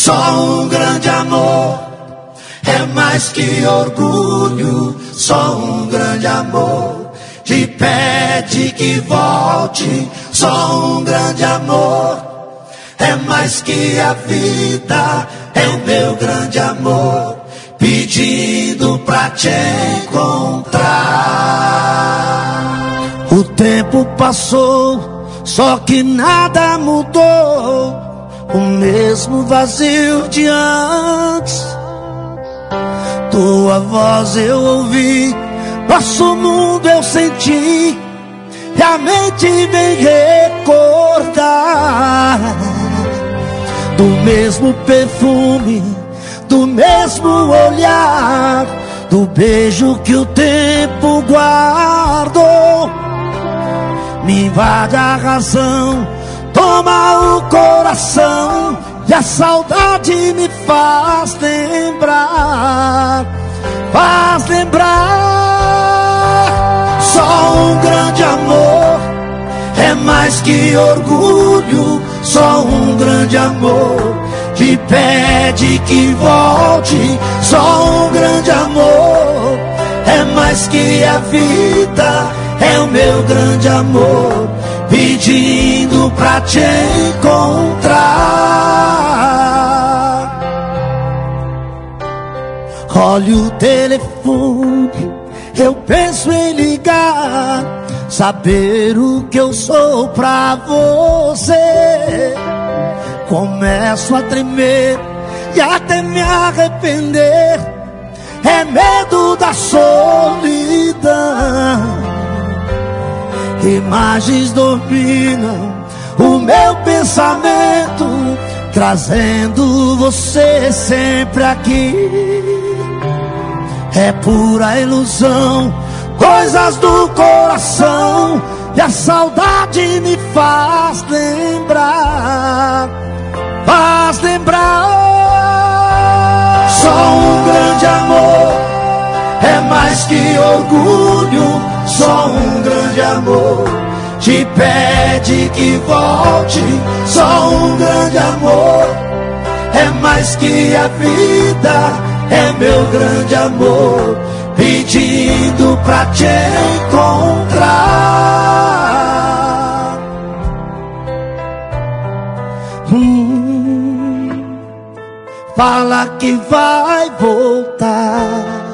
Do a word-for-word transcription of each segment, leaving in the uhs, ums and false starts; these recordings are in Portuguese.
só um grande amor. É mais que orgulho, só um grande amor. Te pede que volte, só um grande amor. É mais que a vida, é o meu grande amor, pedindo pra te encontrar. O tempo passou, só que nada mudou. O mesmo vazio de antes. Tua voz eu ouvi, nosso mundo eu senti, e a mente vem recordar do mesmo perfume, do mesmo olhar, do beijo que o tempo guardou. Me invade a razão, toma o coração, e a saudade me faz lembrar, faz lembrar. Só um grande amor, é mais que orgulho, só um grande amor, te pede que volte, só um grande amor. É mais que a vida, é o meu grande amor, pedindo pra te encontrar. Olha o telefone, eu penso em ligar, saber o que eu sou pra você. Começo a tremer e até me arrepender, é medo da solidão. Imagens dominam o meu pensamento, trazendo você sempre aqui. É pura ilusão, coisas do coração, e a saudade me faz lembrar, faz lembrar. Só um grande amor, é mais que orgulho, só um grande amor, te pede que volte, só um grande amor. É mais que a vida, é meu grande amor, pedindo pra te encontrar. Hum, fala que vai voltar,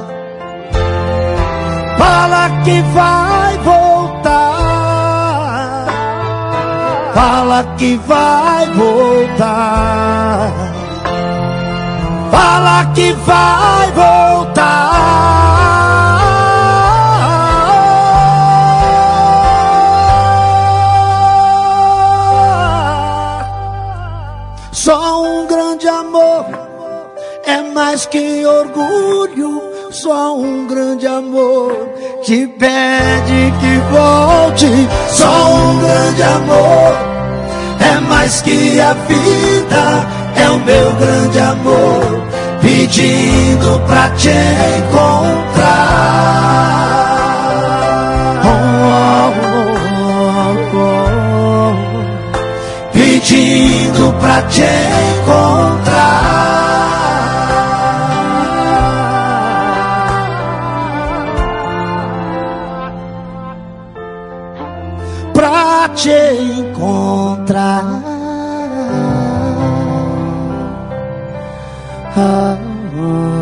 fala que vai voltar, fala que vai voltar, fala que vai voltar. Só um grande amor, é mais que orgulho, só um grande amor, te pede que volte, só um grande amor. É mais que a vida, é o meu grande amor, pedindo pra te encontrar. Oh, oh, oh, oh. Pedindo pra te encontrar. Pra te encontrar. Ah, ah.